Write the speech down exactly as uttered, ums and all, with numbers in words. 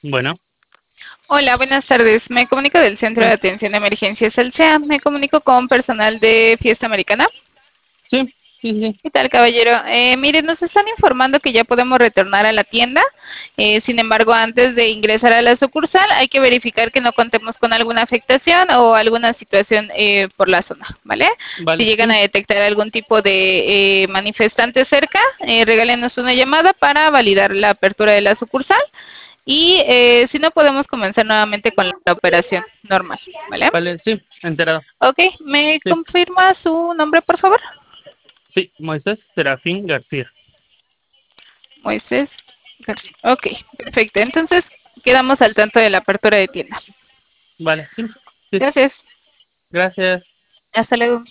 Bueno, Hola, buenas tardes. Me comunico del Centro de sí, Atención de Emergencias el C E A. Me comunico con personal de Fiesta Americana. sí, sí, sí. ¿Qué tal, caballero? Eh, mire, nos están informando que ya podemos retornar a la tienda. Eh, sin embargo, antes de ingresar a la sucursal, hay que verificar que no contemos con alguna afectación o alguna situación eh, por la zona, ¿vale? Si Vale, llegan a sí, detectar algún tipo de eh, manifestante cerca, eh, regálenos una llamada para validar la apertura de la sucursal. Y eh, si no, podemos comenzar nuevamente con la operación normal, ¿vale? vale, sí, enterado. Ok, ¿me Sí, confirma su nombre, por favor? sí, Moisés Serafín García. Moisés García. Ok, perfecto. Entonces, quedamos al tanto de la apertura de tienda. Vale, sí, sí, Gracias. gracias. Hasta luego.